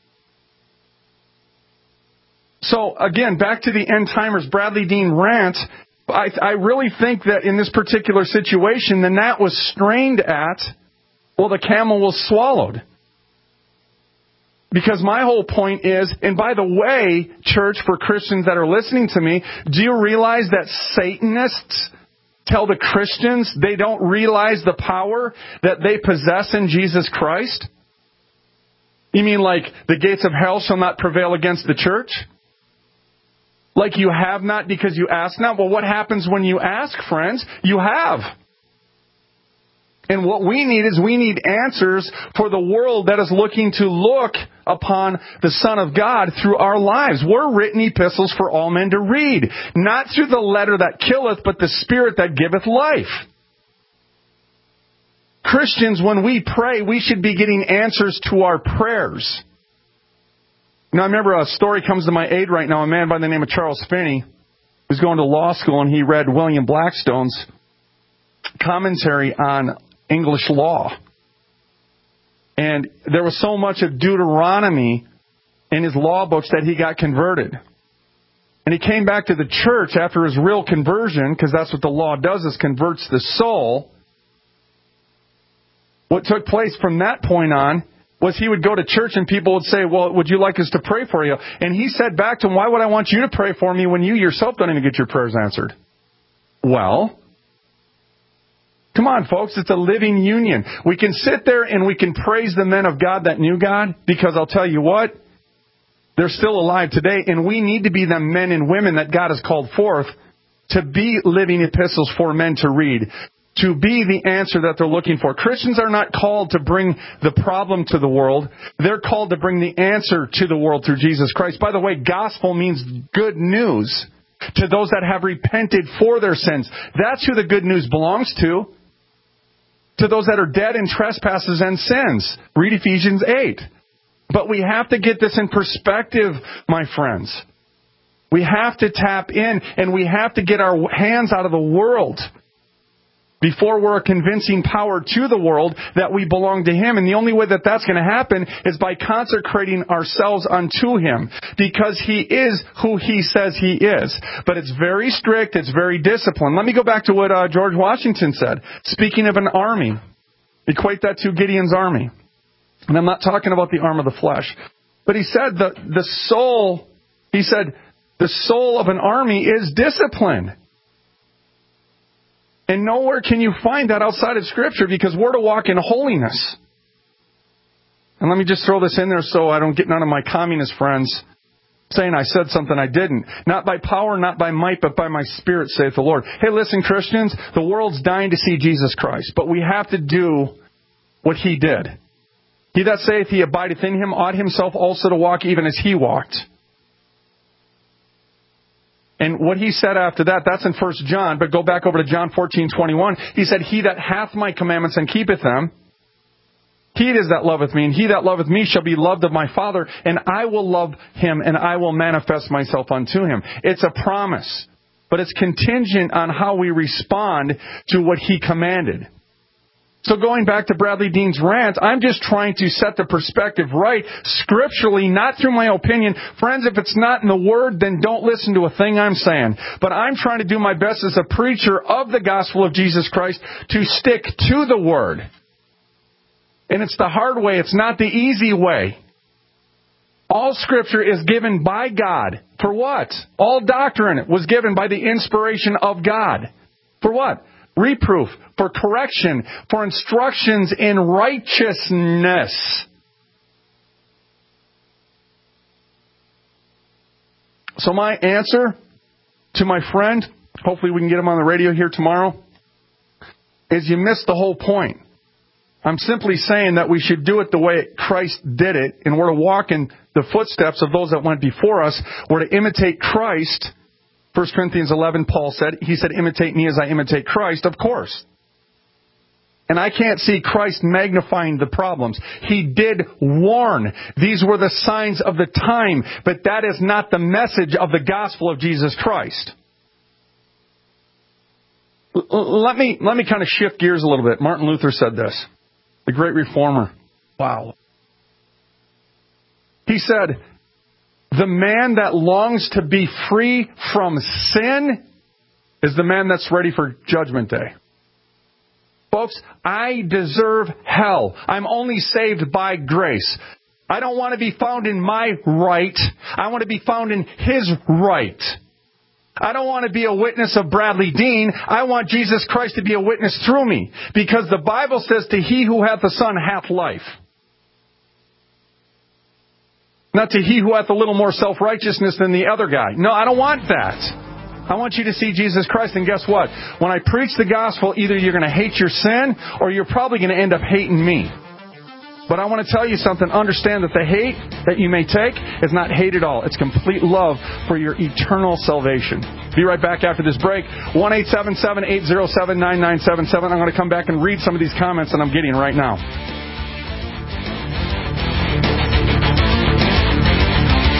So, again, back to the end timers, Bradley Dean rant. I, I really think that in this particular situation, the gnat was strained at, well, the camel was swallowed. Because my whole point is, and by the way, church, for Christians that are listening to me, do you realize that Satanists tell the Christians they don't realize the power that they possess in Jesus Christ? You mean like the gates of hell shall not prevail against the church? Like you have not because you ask not? Well, what happens when you ask, friends? You have. And what we need is we need answers for the world that is looking to look upon the Son of God through our lives. We're written epistles for all men to read, not through the letter that killeth, but the Spirit that giveth life. Christians, when we pray, we should be getting answers to our prayers. You know, I remember a story comes to my aid right now. A man by the name of Charles Finney was going to law school, and he read William Blackstone's commentary on English law. And there was so much of Deuteronomy in his law books that he got converted. And he came back to the church after his real conversion, because that's what the law does, is converts the soul. What took place from that point on was he would go to church and people would say, well, would you like us to pray for you? And he said back to him, why would I want you to pray for me when you yourself don't even get your prayers answered? Well, come on, folks, it's a living union. We can sit there and we can praise the men of God that knew God, because I'll tell you what, they're still alive today, and we need to be the men and women that God has called forth to be living epistles for men to read, to be the answer that they're looking for. Christians are not called to bring the problem to the world. They're called to bring the answer to the world through Jesus Christ. By the way, gospel means good news to those that have repented for their sins. That's who the good news belongs to. To those that are dead in trespasses and sins. Read Ephesians eight. But we have to get this in perspective, my friends. We have to tap in, and we have to get our hands out of the world before we're a convincing power to the world that we belong to Him. And the only way that that's going to happen is by consecrating ourselves unto Him, because He is who He says He is. But it's very strict. It's very disciplined. Let me go back to what uh, George Washington said. Speaking of an army, equate that to Gideon's army. And I'm not talking about the arm of the flesh. But he said the, the soul, he said, the soul of an army is discipline. And nowhere can you find that outside of Scripture, because we're to walk in holiness. And let me just throw this in there so I don't get none of my communist friends saying I said something I didn't. Not by power, not by might, but by my Spirit, saith the Lord. Hey, listen, Christians, the world's dying to see Jesus Christ. But we have to do what He did. He that saith he abideth in Him ought himself also to walk even as He walked. And what He said after that, that's in First John, but go back over to John fourteen twenty-one. He said, He that hath my commandments and keepeth them, he it is that loveth me, and he that loveth me shall be loved of my Father, and I will love him, and I will manifest myself unto him. It's a promise, but it's contingent on how we respond to what He commanded. So going back to Bradley Dean's rant, I'm just trying to set the perspective right scripturally, not through my opinion. Friends, if it's not in the Word, then don't listen to a thing I'm saying. But I'm trying to do my best as a preacher of the gospel of Jesus Christ to stick to the Word. And it's the hard way. It's not the easy way. All Scripture is given by God. For what? All doctrine was given by the inspiration of God. For what? Reproof, for correction, for instructions in righteousness. So my answer to my friend, hopefully we can get him on the radio here tomorrow, is you missed the whole point. I'm simply saying that we should do it the way Christ did it, and we're to walk in the footsteps of those that went before us. We're to imitate Christ. First Corinthians eleven, Paul said, he said, imitate me as I imitate Christ, of course. And I can't see Christ magnifying the problems. He did warn. These were the signs of the time, but that is not the message of the gospel of Jesus Christ. L- let me, let me kind of shift gears a little bit. Martin Luther said this, the great reformer. Wow. He said, the man that longs to be free from sin is the man that's ready for Judgment Day. Folks, I deserve hell. I'm only saved by grace. I don't want to be found in my right. I want to be found in His right. I don't want to be a witness of Bradley Dean. I want Jesus Christ to be a witness through me. Because the Bible says, to he who hath the Son hath life. Not to he who hath a little more self-righteousness than the other guy. No, I don't want that. I want you to see Jesus Christ. And guess what? When I preach the gospel, either you're going to hate your sin or you're probably going to end up hating me. But I want to tell you something. Understand that the hate that you may take is not hate at all. It's complete love for your eternal salvation. Be right back after this break. one eight seven seven, eight zero seven, nine nine seven seven. I'm going to come back and read some of these comments that I'm getting right now.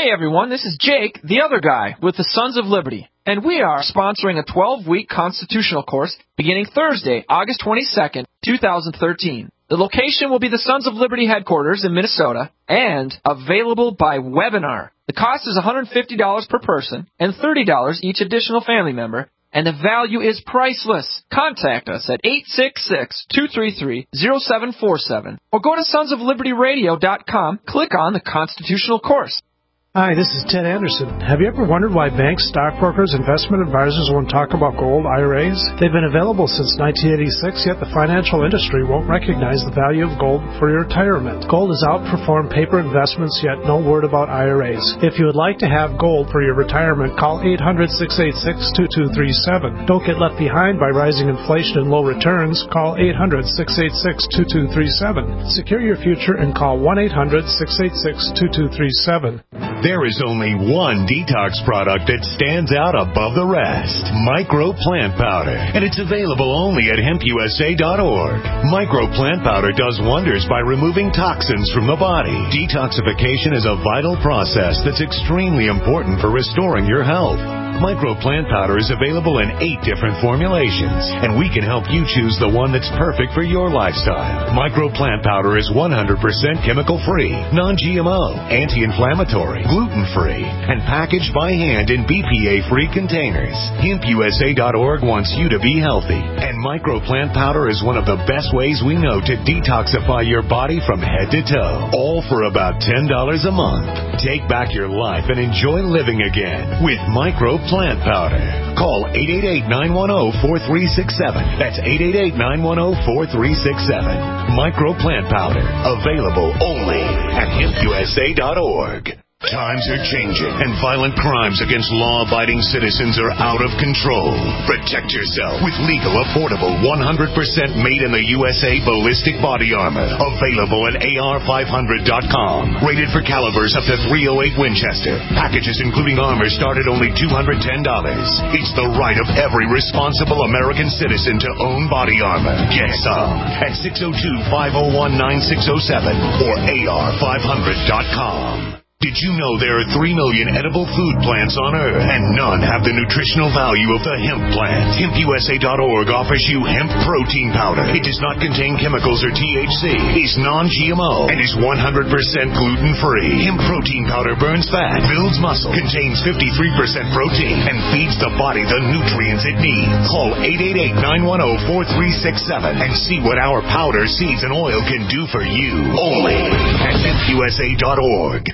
Hey everyone, this is Jake, the other guy, with the Sons of Liberty, and we are sponsoring a twelve-week constitutional course beginning Thursday, August twenty-second, two thousand thirteen. The location will be the Sons of Liberty headquarters in Minnesota and available by webinar. The cost is one hundred fifty dollars per person and thirty dollars each additional family member, and the value is priceless. Contact us at eight six six, two three three, zero seven four seven or go to sons of liberty radio dot com, click on the constitutional course. Hi, this is Ted Anderson. Have you ever wondered why banks, stockbrokers, investment advisors won't talk about gold I R As? They've been available since nineteen eighty-six, yet the financial industry won't recognize the value of gold for your retirement. Gold has outperformed paper investments, yet no word about I R As. If you would like to have gold for your retirement, call eight hundred, six eight six, two two three seven. Don't get left behind by rising inflation and low returns. Call eight hundred, six eight six, two two three seven. Secure your future and call one eight hundred, six eight six, two two three seven. There is only one detox product that stands out above the rest. Micro Plant Powder. And it's available only at hemp u s a dot org. Micro Plant Powder does wonders by removing toxins from the body. Detoxification is a vital process that's extremely important for restoring your health. Micro Plant Powder is available in eight different formulations, and we can help you choose the one that's perfect for your lifestyle. Micro Plant Powder is one hundred percent chemical-free, non G M O, anti-inflammatory, gluten-free, and packaged by hand in B P A-free containers. hemp u s a dot org wants you to be healthy, and Micro Plant Powder is one of the best ways we know to detoxify your body from head to toe, all for about ten dollars a month. Take back your life and enjoy living again with Micro Plant Powder. Call eight eight eight, nine one zero, four three six seven. That's eight eight eight, nine one zero, four three six seven. Micro Plant Powder. Available only at hemp u s a dot org. Times are changing, and violent crimes against law-abiding citizens are out of control. Protect yourself with legal, affordable, one hundred percent made-in-the-U S A ballistic body armor. Available at A R five hundred dot com. Rated for calibers up to three oh eight Winchester. Packages including armor start at only two hundred ten dollars. It's the right of every responsible American citizen to own body armor. Get some at six oh two, five oh one, nine six oh seven or A R five hundred dot com. Did you know there are three million edible food plants on Earth, and none have the nutritional value of the hemp plant? hemp u s a dot org offers you hemp protein powder. It does not contain chemicals or T H C, is non G M O, and is one hundred percent gluten-free. Hemp protein powder burns fat, builds muscle, contains fifty-three percent protein, and feeds the body the nutrients it needs. Call eight eight eight, nine one zero, four three six seven and see what our powder, seeds, and oil can do for you. Only at hemp u s a dot org.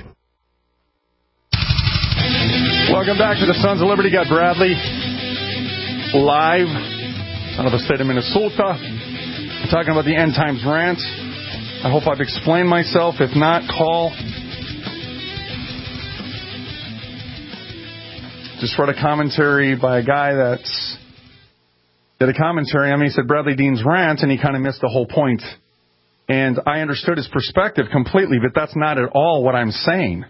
Welcome back to the Sons of Liberty. Got Bradley live out of the state of Minnesota. We're talking about the End Times Rant. I hope I've explained myself. If not, call. Just read a commentary by a guy that's did a commentary. I mean, he said Bradley Dean's rant, and he kind of missed the whole point. And I understood his perspective completely, but that's not at all what I'm saying.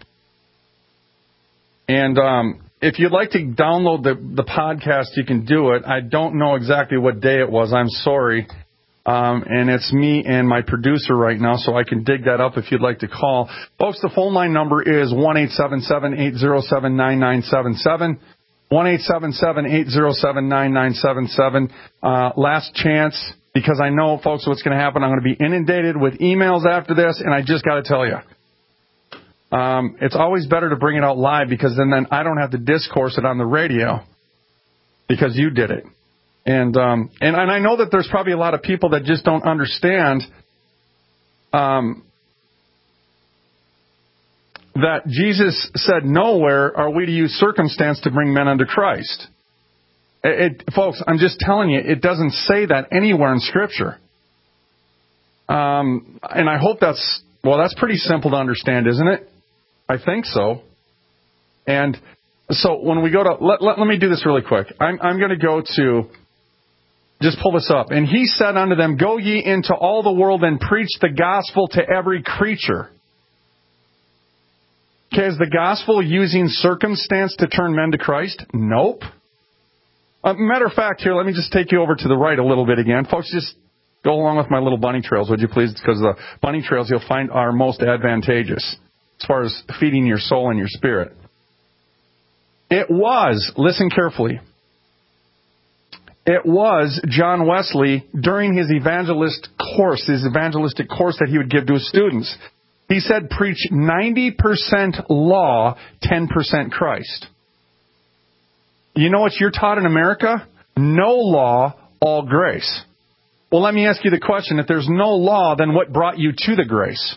And um, if you'd like to download the, the podcast, you can do it. I don't know exactly what day it was. I'm sorry. Um, and it's me and my producer right now, so I can dig that up if you'd like to call. Folks, the phone line number is one eight seven seven, eight zero seven, nine nine seven seven. one eight seven seven, eight zero seven, nine nine seven seven. Uh, last chance, because I know, folks, what's going to happen. I'm going to be inundated with emails after this, and I just got to tell you. Um, it's always better to bring it out live, because then, then I don't have to discourse it on the radio because you did it. And, um, and and I know that there's probably a lot of people that just don't understand um, that Jesus said, nowhere are we to use circumstance to bring men unto Christ. It, it, folks, I'm just telling you, it doesn't say that anywhere in Scripture. Um, and I hope that's, well, that's pretty simple to understand, isn't it? I think so. And so when we go to, let, let, let me do this really quick. I'm, I'm going to go to, just pull this up. And he said unto them, go ye into all the world and preach the gospel to every creature. Okay, is the gospel using circumstance to turn men to Christ? Nope. Uh, matter of fact, here, let me just take you over to the right a little bit again. Folks, just go along with my little bunny trails, would you please? Because the bunny trails you'll find are most advantageous. as far as feeding your soul and your spirit. It was, listen carefully, it was John Wesley during his evangelist course, his evangelistic course that he would give to his students. He said, preach ninety percent law, ten percent Christ. You know what you're taught in America? No law, all grace. Well, let me ask you the question. If there's no law, then what brought you to the grace?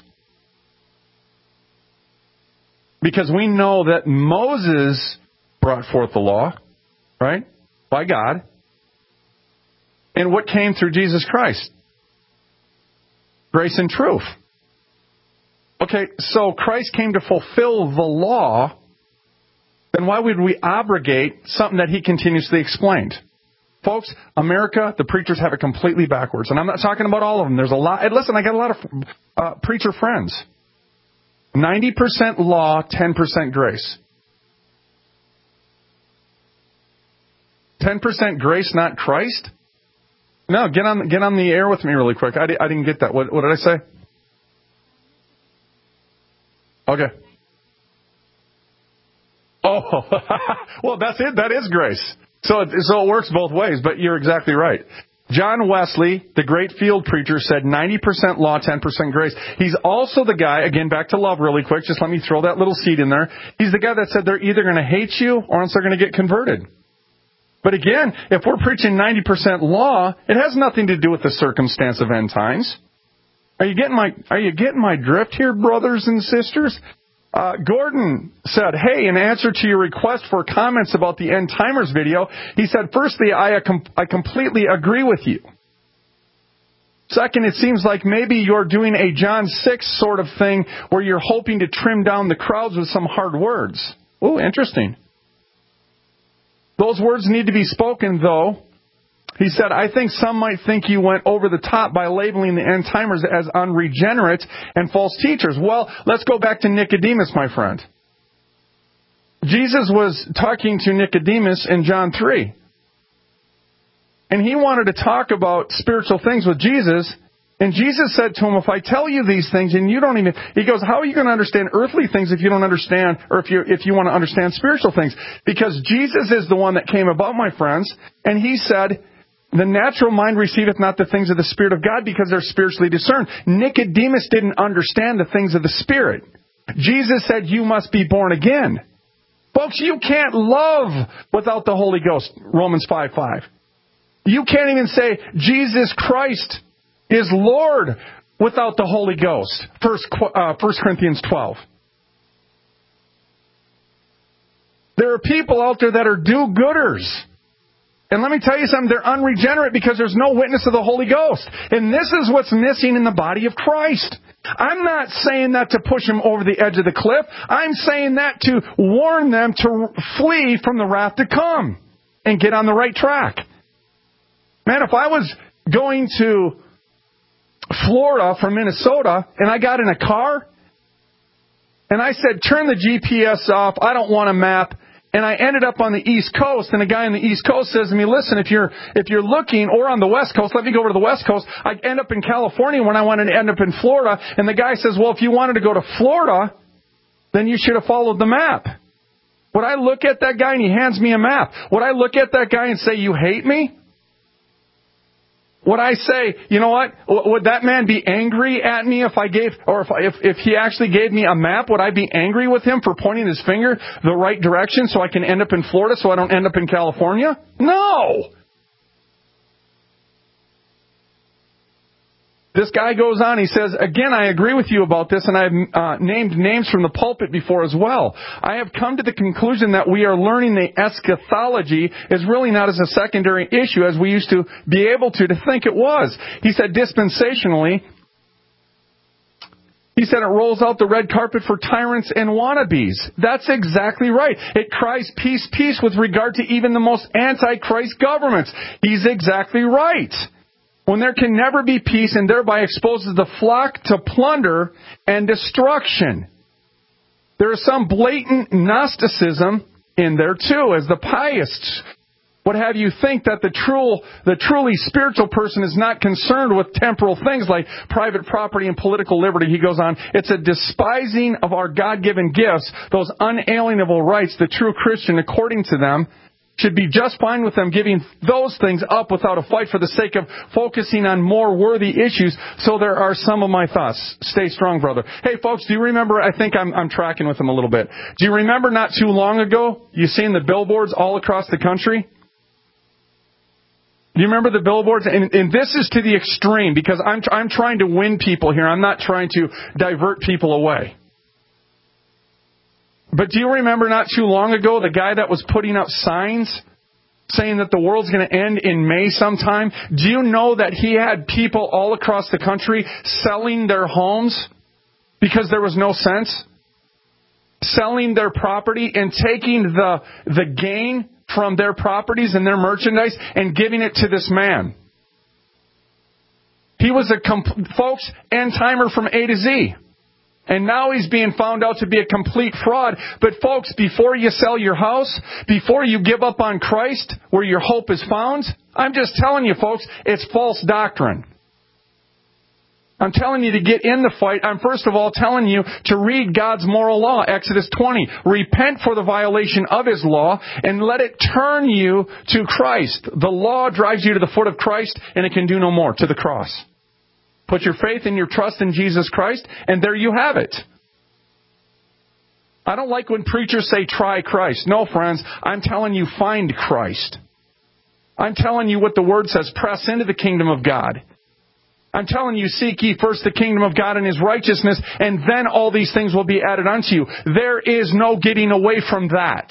Because we know that Moses brought forth the law, right? By God. And what came through Jesus Christ? Grace and truth. Okay, so Christ came to fulfill the law. Then why would we abrogate something that he continuously explained? Folks, America, the preachers have it completely backwards. And I'm not talking about all of them. There's a lot. And listen, I got a lot of uh, preacher friends. ninety percent law, ten percent grace. ten percent grace, not Christ? No, get on get on the air with me really quick. I, I didn't get that. What, what did I say? Okay. Oh, well, that's it. That is grace. So it, so it works both ways, but you're exactly right. John Wesley, the great field preacher, said ninety percent law, ten percent grace. He's also the guy, again, back to love really quick, just let me throw that little seed in there. He's the guy that said they're either going to hate you or else they're going to get converted. But again, if we're preaching ninety percent law, it has nothing to do with the circumstance of end times. Are you getting my, are you getting my drift here, brothers and sisters? Uh, Gordon said, hey, in answer to your request for comments about the End Timers video, he said, firstly, I, I completely agree with you. Second, it seems like maybe you're doing a John six sort of thing where you're hoping to trim down the crowds with some hard words. Oh, interesting. Those words need to be spoken, though. He said, I think some might think you went over the top by labeling the end timers as unregenerate and false teachers. Well, let's go back to Nicodemus, my friend. Jesus was talking to Nicodemus in John three. And he wanted to talk about spiritual things with Jesus. And Jesus said to him, if I tell you these things and you don't even... He goes, how are you going to understand earthly things if you don't understand, or if you if you want to understand spiritual things? Because Jesus is the one that came about, my friends. And he said... The natural mind receiveth not the things of the Spirit of God because they're spiritually discerned. Nicodemus didn't understand the things of the Spirit. Jesus said you must be born again. Folks, you can't love without the Holy Ghost. Romans five five. You can't even say Jesus Christ is Lord without the Holy Ghost. First, uh, First Corinthians twelve. There are people out there that are do-gooders. And let me tell you something, they're unregenerate because there's no witness of the Holy Ghost. And this is what's missing in the body of Christ. I'm not saying that to push them over the edge of the cliff. I'm saying that to warn them to flee from the wrath to come and get on the right track. Man, if I was going to Florida from Minnesota and I got in a car and I said, turn the G P S off, I don't want a map. And I ended up on the East Coast, and a guy on the East Coast says to me, listen, if you're if you're looking, or on the West Coast, let me go over to the West Coast. I end up in California when I wanted to end up in Florida. And the guy says, well, if you wanted to go to Florida, then you should have followed the map. Would I look at that guy and he hands me a map? Would I look at that guy and say, you hate me? Would I say, you know what, would that man be angry at me if I gave, or if, if if he actually gave me a map, would I be angry with him for pointing his finger the right direction so I can end up in Florida so I don't end up in California? No! This guy goes on, he says, again, I agree with you about this, and I've uh, named names from the pulpit before as well. I have come to the conclusion that we are learning the eschatology is really not as a secondary issue as we used to be able to, to think it was. He said, dispensationally, he said it rolls out the red carpet for tyrants and wannabes. That's exactly right. It cries peace, peace with regard to even the most anti-Christ governments. He's exactly right. When there can never be peace and thereby exposes the flock to plunder and destruction. There is some blatant Gnosticism in there too, as the pietists would have you think that the true, the truly spiritual person is not concerned with temporal things like private property and political liberty. He goes on, it's a despising of our God-given gifts, those unalienable rights. The true Christian, according to them, should be just fine with them giving those things up without a fight for the sake of focusing on more worthy issues. So there are some of my thoughts. Stay strong, brother. Hey, folks, do you remember, I think I'm, I'm tracking with them a little bit. Do you remember not too long ago, you seen the billboards all across the country? Do you remember the billboards? And, and this is to the extreme because I'm, I'm trying to win people here. I'm not trying to divert people away. But do you remember not too long ago the guy that was putting up signs saying that the world's going to end in May sometime? Do you know that he had people all across the country selling their homes because there was no sense? Selling their property and taking the the gain from their properties and their merchandise and giving it to this man. He was a, comp- folks, end-timer from A to Z. And now he's being found out to be a complete fraud. But folks, before you sell your house, before you give up on Christ, where your hope is found, I'm just telling you, folks, it's false doctrine. I'm telling you to get in the fight. I'm first of all telling you to read God's moral law, Exodus twenty. Repent for the violation of His law and let it turn you to Christ. The law drives you to the foot of Christ and it can do no more, to the cross. Put your faith and your trust in Jesus Christ and there you have it. I don't like when preachers say try Christ. No, friends, I'm telling you find Christ. I'm telling you what the Word says. Press into the kingdom of God. I'm telling you, seek ye first the kingdom of God and His righteousness, and then all these things will be added unto you. There is no getting away from that.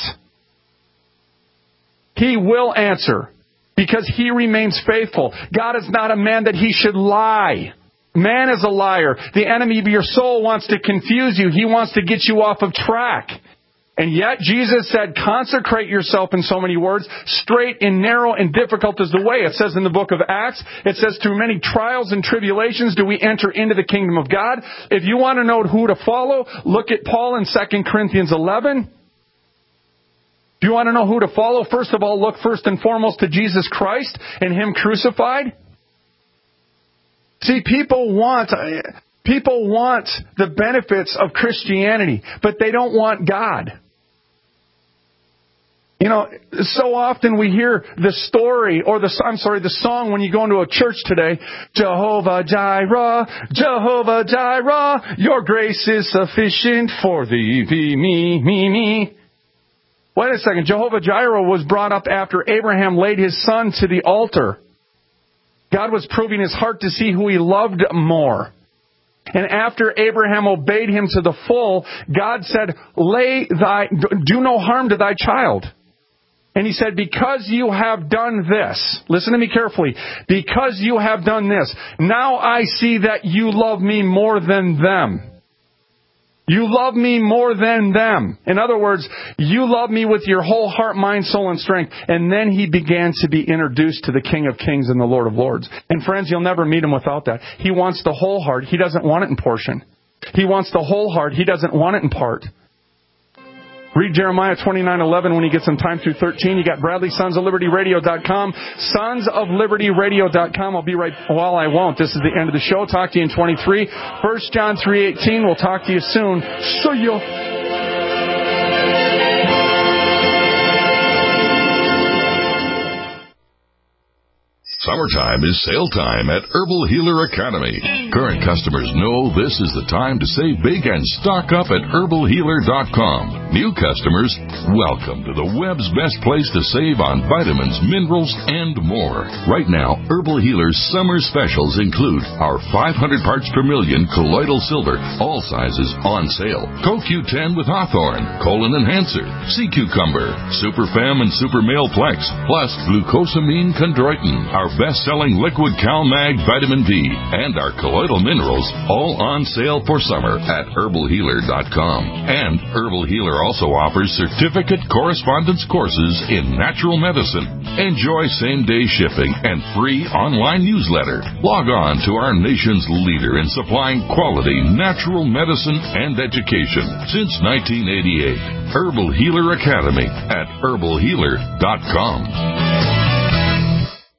He will answer, because He remains faithful. God is not a man that He should lie. Man is a liar. The enemy of your soul wants to confuse you. He wants to get you off of track. And yet, Jesus said, consecrate yourself in so many words. Straight and narrow and difficult is the way. It says in the book of Acts, it says, through many trials and tribulations do we enter into the kingdom of God. If you want to know who to follow, look at Paul in Second Corinthians eleven. If you want to know who to follow, first of all, look first and foremost to Jesus Christ and Him crucified. See, people want... People want the benefits of Christianity, but they don't want God. You know, so often we hear the story, or the, I'm sorry, the song when you go into a church today, Jehovah Jireh, Jehovah Jireh, your grace is sufficient for thee, thee, me, me, me. Wait a second, Jehovah Jireh was brought up after Abraham laid his son to the altar. God was proving His heart to see who He loved more. And after Abraham obeyed Him to the full, God said, "Lay thy, do no harm to thy child." And He said, because you have done this, listen to me carefully, because you have done this, now I see that you love me more than them. You love me more than them. In other words, you love me with your whole heart, mind, soul, and strength. And then He began to be introduced to the King of Kings and the Lord of Lords. And friends, you'll never meet Him without that. He wants the whole heart. He doesn't want it in portion. He wants the whole heart. He doesn't want it in part. Read Jeremiah twenty-nine eleven when you get some time through thirteen. You got Bradley, Sons of Liberty Radio dot com. Sons of Liberty Radio dot com. I'll be right, well, I won't. This is the end of the show. Talk to you in twenty-three. First John three eighteen. We'll talk to you soon. See you. Summertime is sale time at Herbal Healer Academy. Current customers know this is the time to save big and stock up at herbal healer dot com. New customers, welcome to the web's best place to save on vitamins, minerals, and more. Right now, Herbal Healer's summer specials include our five hundred parts per million colloidal silver, all sizes on sale. Co Q ten with Hawthorne, Colon Enhancer, Sea Cucumber, Super Fem and Super Male Plex, plus Glucosamine Chondroitin, our best-selling liquid CalMag Vitamin B, and our colloidal minerals, all on sale for summer at herbal healer dot com. And Herbal Healer also offers certificate correspondence courses in natural medicine. Enjoy same-day shipping and free online newsletter. Log on to our nation's leader in supplying quality natural medicine and education since nineteen eighty-eight. Herbal Healer Academy at herbal healer dot com.